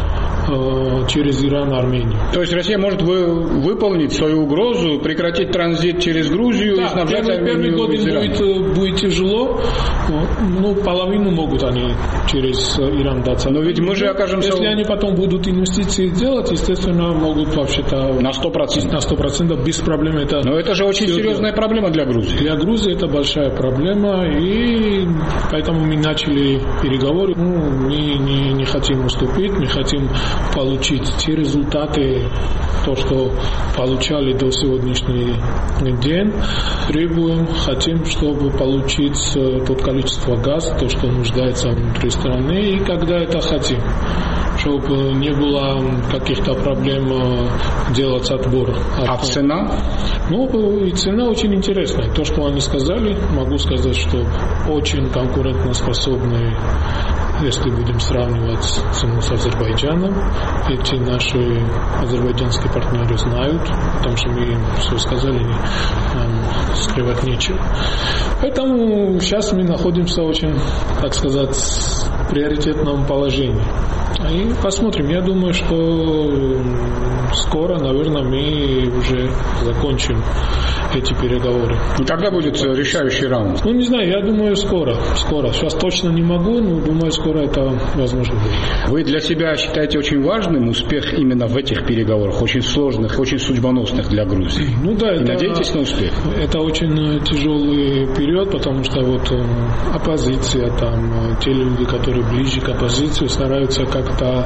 через Иран, Армению. То есть Россия может вы, выполнить свою угрозу, прекратить транзит через Грузию, да, и снабжать Армению год из Ирана? Будет, будет тяжело, ну, половину могут они через Иран дать. Но ведь мы же окажемся... Если они потом будут инвестиции делать, естественно, могут вообще-то... На сто процентов. На сто процентов без проблем это... Но это же очень серьезная делать. Проблема для Грузии. Для Грузии это большая проблема, и поэтому мы начали переговоры. Ну, мы не, не хотим уступить, мы хотим получить те результаты, то, что получали до сегодняшнего дня. Требуем, хотим, чтобы получить тот количество газа, то, что нуждается внутри страны, и когда это хотим, чтобы не было каких-то проблем делать отбор. А цена? Ну, и цена очень интересная. То, что они сказали, могу сказать, что очень конкурентоспособный, если будем сравнивать цену с Азербайджаном. Эти наши азербайджанские партнеры знают, потому что мы им все сказали, нам скрывать нечего. Поэтому сейчас мы находимся в очень, так сказать, приоритетном положении. И посмотрим. Я думаю, что скоро, наверное, мы уже закончим эти переговоры. И когда будет решающий раунд? Ну, не знаю, я думаю, скоро. Скоро. Сейчас точно не могу, но думаю, скоро это возможно будет. Вы для себя считаете очень важным успех именно в этих переговорах, очень сложных, очень судьбоносных для Грузии? Ну да, и это, надеетесь на успех? Это очень тяжелый период, потому что вот оппозиция, там, те люди, которые ближе к оппозиции, стараются как-то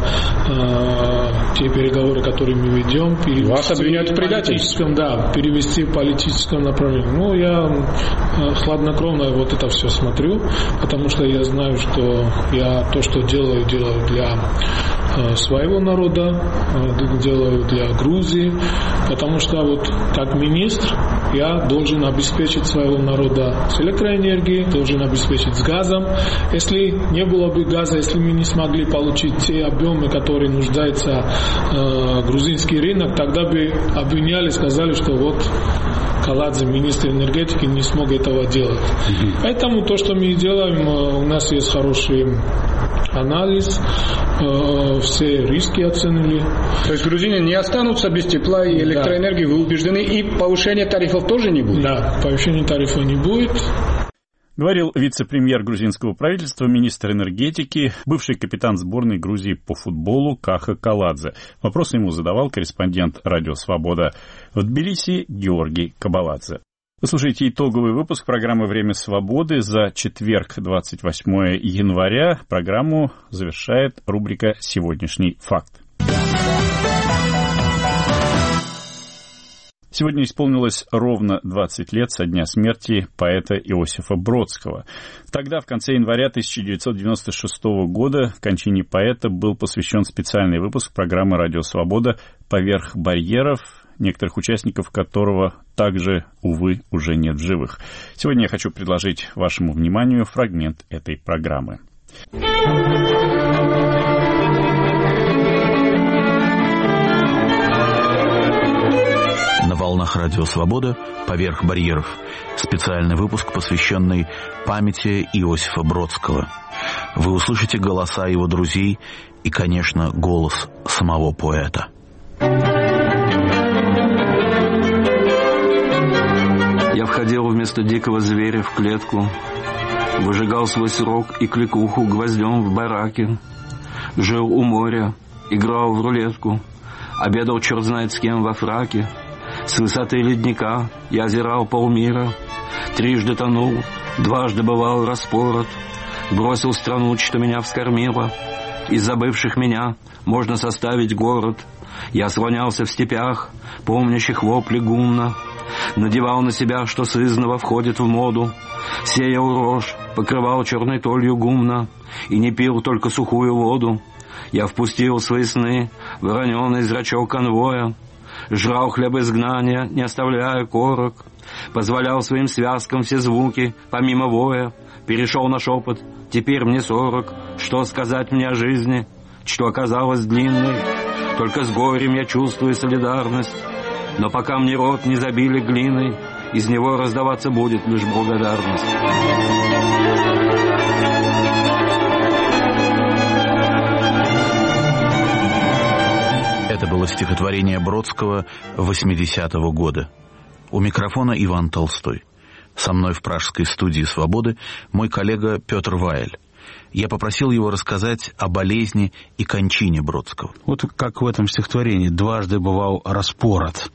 э, те переговоры, которые мы ведем, перевести Вас обвиняют в предательстве? Да, перевести в политическом направлении. Ну, я э, хладнокровно вот это все смотрю, потому что я знаю, что я то, что делаю, делаю для э, своего народа, э, делаю для Грузии, потому что вот как министр я должен обеспечить своего народа с электроэнергией, должен обеспечить с газом. Если не было бы газа, если мы не смогли получить те объемы, которые нуждается э, грузинский рынок, тогда бы обвиняли, сказали, что вот Каладзе, министр энергетики, не смог этого делать. Mm-hmm. Поэтому то, что мы делаем, у нас есть хороший анализ, э, все риски оценили. То есть грузины не останутся без тепла и электроэнергии, да. Вы убеждены, и повышения тарифов тоже не будет? Да, повышения тарифов не будет. Говорил вице-премьер грузинского правительства, министр энергетики, бывший капитан сборной Грузии по футболу Каха Каладзе. Вопросы ему задавал корреспондент «Радио Свобода» в Тбилиси Георгий Кабаладзе. Вы слушаете итоговый выпуск программы «Время свободы» за четверг, двадцать восьмое января. Программу завершает рубрика «Сегодняшний факт». Сегодня исполнилось ровно двадцать лет со дня смерти поэта Иосифа Бродского. Тогда, в конце января тысяча девятьсот девяносто шестого года, кончине поэта был посвящен специальный выпуск программы «Радио Свобода» «Поверх барьеров», некоторых участников которого также, увы, уже нет в живых. Сегодня я хочу предложить вашему вниманию фрагмент этой программы. На волнах «Радио Свобода» «Поверх барьеров» специальный выпуск, посвященный памяти Иосифа Бродского. Вы услышите голоса его друзей и, конечно, голос самого поэта. Я входил вместо дикого зверя в клетку, выжигал свой срок и кликуху гвоздем в бараке, жил у моря, играл в рулетку, обедал черт знает с кем во фраке. С высоты ледника я озирал полмира, трижды тонул, дважды бывал распорот, бросил страну, что меня вскормила. Из забывших меня можно составить город. Я слонялся в степях, помнящих вопли гумна, надевал на себя, что сызново входит в моду, сеял рожь, покрывал черной толью гумна и не пил только сухую воду. Я впустил в свои сны вороненый зрачок конвоя, жрал хлеб изгнания, не оставляя корок, позволял своим связкам все звуки, помимо воя, перешел на шепот, теперь мне сорок, что сказать мне о жизни, что оказалось длинной, только с горем я чувствую солидарность, но пока мне рот не забили глиной, из него раздаваться будет лишь благодарность. Это было стихотворение Бродского восьмидесятого года. У микрофона Иван Толстой. Со мной в пражской студии «Свободы» мой коллега Петр Ваэль. Я попросил его рассказать о болезни и кончине Бродского. Вот как в этом стихотворении «Дважды бывал распорот».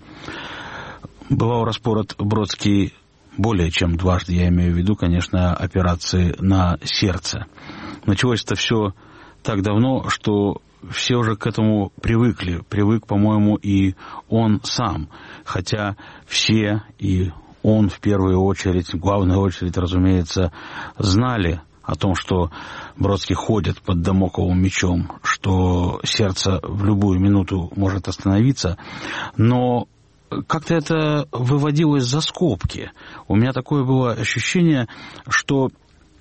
Бывал распорот Бродский более чем дважды, я имею в виду, конечно, операции на сердце. Началось это все так давно, что все уже к этому привыкли. Привык, по-моему, и он сам. Хотя все, и он в первую очередь, в главную очередь, разумеется, знали о том, что Бродский ходит под дамокловым мечом, что сердце в любую минуту может остановиться, но как-то это выводилось за скобки. У меня такое было ощущение, что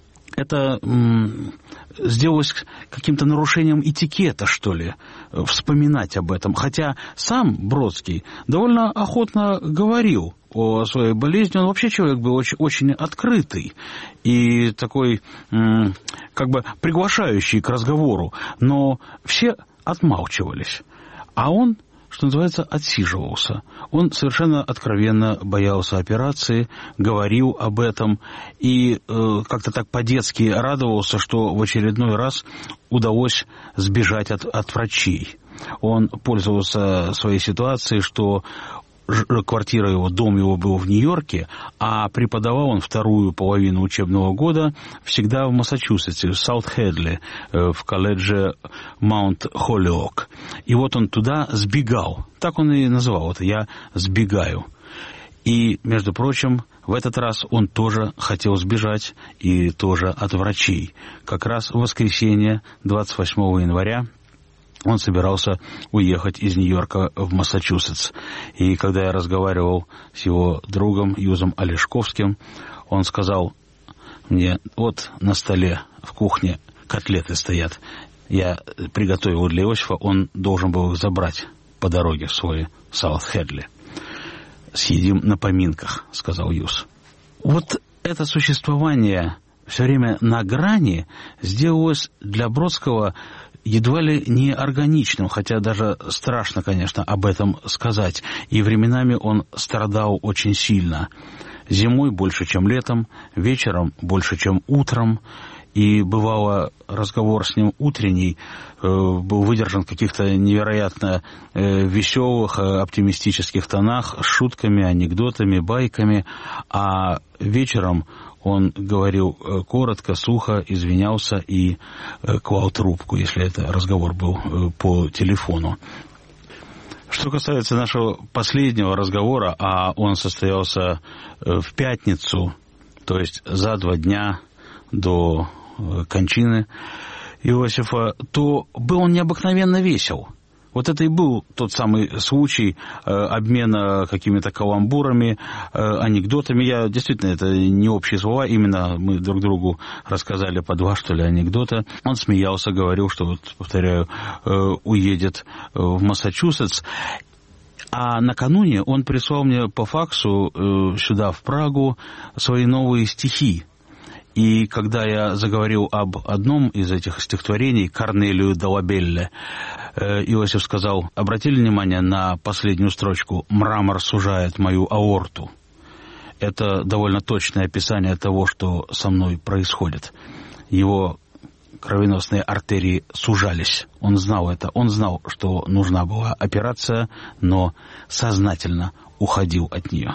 это м- сделалось каким-то нарушением этикета, что ли, вспоминать об этом. Хотя сам Бродский довольно охотно говорил о своей болезни. Он вообще человек был очень, очень открытый и такой, м- как бы приглашающий к разговору. Но все отмалчивались. А он, что называется, отсиживался. Он совершенно откровенно боялся операции, говорил об этом и э, как-то так по-детски радовался, что в очередной раз удалось сбежать от, от врачей. Он пользовался своей ситуацией, что квартира его, дом его был в Нью-Йорке, а преподавал он вторую половину учебного года всегда в Массачусетсе, в Саут-Хедли, в колледже Маунт-Холлиок. И вот он туда сбегал. Так он и называл это «я сбегаю». И, между прочим, в этот раз он тоже хотел сбежать, и тоже от врачей. Как раз в воскресенье, двадцать восьмого января, он собирался уехать из Нью-Йорка в Массачусетс. И когда я разговаривал с его другом Юзом Олешковским, он сказал мне: вот на столе в кухне котлеты стоят. Я приготовил для Иосифа, он должен был их забрать по дороге в свой Саут-Хедли. Съедим на поминках, сказал Юз. Вот это существование все время на грани сделалось для Бродского едва ли не органичным, хотя даже страшно, конечно, об этом сказать. И временами он страдал очень сильно. Зимой больше, чем летом, вечером больше, чем утром. И бывало, разговор с ним утренний э, был выдержан в каких-то невероятно э, веселых, э, оптимистических тонах, с шутками, анекдотами, байками. А вечером он говорил э, коротко, сухо, извинялся и э, клал трубку, если это разговор был э, по телефону. Что касается нашего последнего разговора, а он состоялся в пятницу, то есть за два дня до кончины Иосифа, то был он необыкновенно весел. Вот это и был тот самый случай э, обмена какими-то каламбурами, э, анекдотами. Я действительно, это не общие слова, именно мы друг другу рассказали по два, что ли, анекдота. Он смеялся, говорил, что, вот, повторяю, э, уедет в Массачусетс. А накануне он прислал мне по факсу э, сюда, в Прагу, свои новые стихи. И когда я заговорил об одном из этих стихотворений, «Корнелию Долабелле», Иосиф сказал: обратили внимание на последнюю строчку «Мрамор сужает мою аорту». Это довольно точное описание того, что со мной происходит. Его кровеносные артерии сужались. Он знал это. Он знал, что нужна была операция, но сознательно уходил от нее.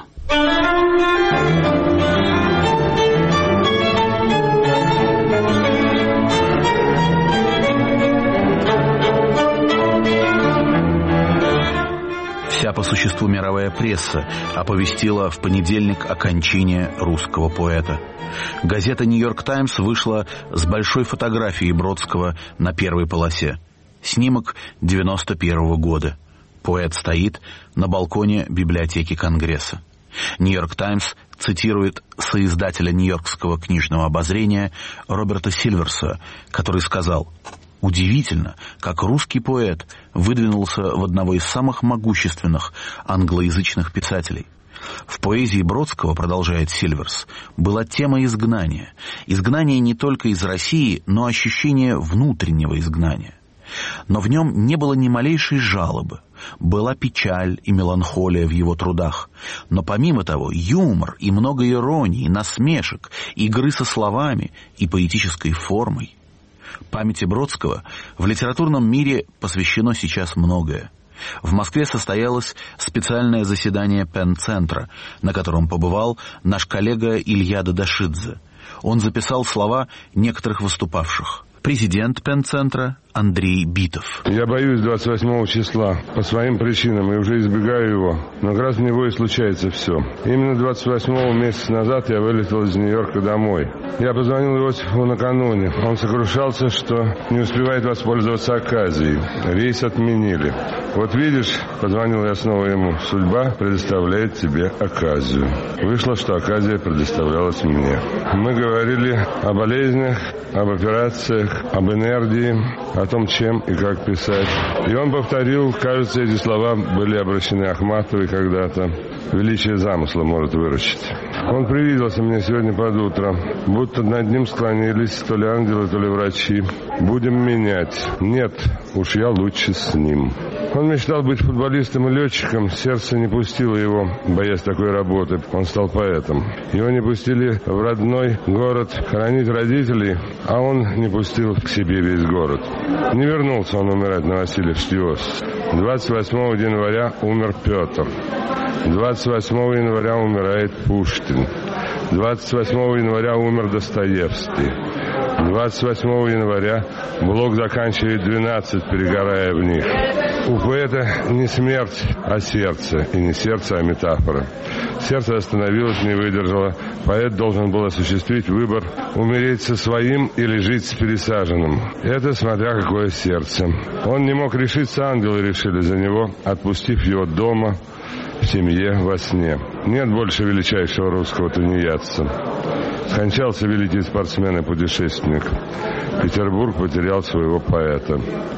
Вся по существу мировая пресса оповестила в понедельник о кончине русского поэта. Газета «Нью-Йорк Таймс» вышла с большой фотографией Бродского на первой полосе. Снимок девяносто первого года. Поэт стоит на балконе библиотеки Конгресса. «Нью-Йорк Таймс» цитирует соиздателя Нью-Йоркского книжного обозрения Роберта Сильверса, который сказал: «Удивительно, как русский поэт выдвинулся в одного из самых могущественных англоязычных писателей. В поэзии Бродского, продолжает Сильверс, была тема изгнания. Изгнание не только из России, но ощущение внутреннего изгнания. Но в нем не было ни малейшей жалобы. Была печаль и меланхолия в его трудах. Но помимо того, юмор и много иронии, насмешек, игры со словами и поэтической формой. Памяти Бродского в литературном мире посвящено сейчас многое. В Москве состоялось специальное заседание Пен-центра, на котором побывал наш коллега Илья Дадашидзе. Он записал слова некоторых выступавших. Президент Пен-центра Андрей Битов. Я боюсь двадцать восьмого числа по своим причинам и уже избегаю его. Но как раз в него и случается все. Именно двадцать восьмого месяца назад я вылетел из Нью-Йорка домой. Я позвонил Иосифу накануне. Он сокрушался, что не успевает воспользоваться оказией. Рейс отменили. Вот видишь, позвонил я снова ему, судьба предоставляет тебе оказию. Вышло, что оказия предоставлялась мне. Мы говорили о болезнях, об операциях, об энергии, о том, чем и как писать. И он повторил, кажется, эти слова были обращены Ахматовой когда-то: «Величие замысла может выручить». Он привиделся мне сегодня под утро, будто над ним склонились то ли ангелы, то ли врачи. «Будем менять». Нет, уж я лучше с ним. Он мечтал быть футболистом и летчиком, сердце не пустило его, боясь такой работы. Он стал поэтом. Его не пустили в родной город хоронить родителей, а он не пустил к себе весь город. Не вернулся он умирать на Васильевский остров. двадцать восьмого января умер Петр. двадцать восьмого января умирает Пушкин. двадцать восьмого января умер Достоевский. двадцать восьмого января Блок заканчивает двенадцать, перегорая в них. У поэта не смерть, а сердце. И не сердце, а метафора. Сердце остановилось, не выдержало. Поэт должен был осуществить выбор: умереть со своим или жить с пересаженным. Это смотря какое сердце. Он не мог решиться, ангелы решили за него, отпустив его дома, в семье, во сне. Нет больше величайшего русского тунеядца. Скончался великий спортсмен и путешественник. Петербург потерял своего поэта.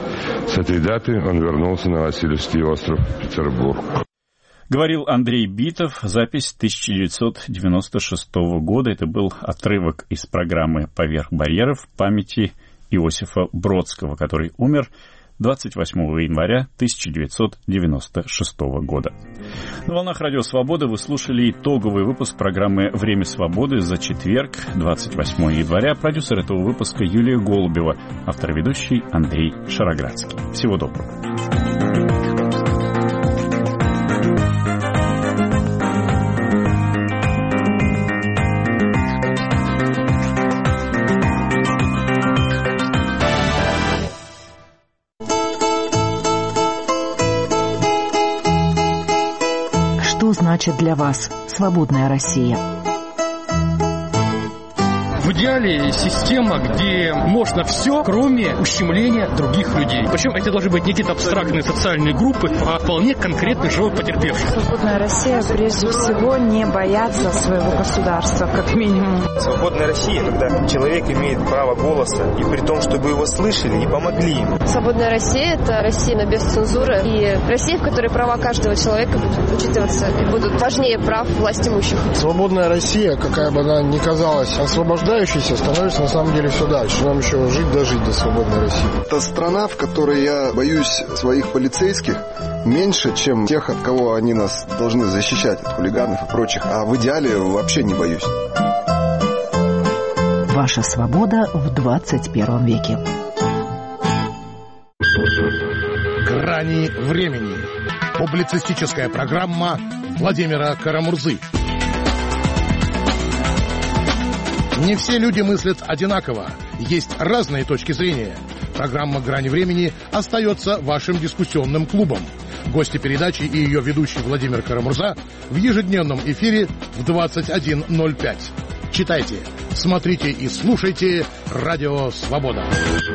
С этой даты он вернулся на Васильевский остров, Петербург. Говорил Андрей Битов, запись тысяча девятьсот девяносто шестого года. Это был отрывок из программы «Поверх барьеров» памяти Иосифа Бродского, который умер двадцать восьмого января тысяча девятьсот девяносто шестого года. На волнах Радио Свобода вы слушали итоговый выпуск программы «Время свободы» за четверг, двадцать восьмого января. Продюсер этого выпуска Юлия Голубева, автор-ведущий Андрей Шароградский. Всего доброго. значит для вас «Свободная Россия». В идеале система, где можно все, кроме ущемления других людей. Причем это должны быть не какие-то абстрактные социальные группы, а вполне конкретный живой потерпевший. Свободная Россия прежде всего не боятся своего государства, как минимум. Свободная Россия, когда человек имеет право голоса, и при том, чтобы его слышали и помогли ему. Свободная Россия – это Россия без цензуры, и Россия, в которой права каждого человека будут учитываться и будут важнее прав власть имущих. Свободная Россия, какая бы она ни казалась освобождающей, становится на самом деле все дальше. Нам еще жить дожить до свободной России. Это страна, в которой я боюсь своих полицейских меньше, чем тех, от кого они нас должны защищать, от хулиганов и прочих. А в идеале вообще не боюсь. Ваша свобода в двадцать первом веке. Грани времени. Публицистическая программа Владимира Карамурзы. Не все люди мыслят одинаково. Есть разные точки зрения. Программа «Грани времени» остается вашим дискуссионным клубом. Гости передачи и ее ведущий Владимир Карамурза в ежедневном эфире в двадцать один ноль пять. Читайте, смотрите и слушайте «Радио Свобода».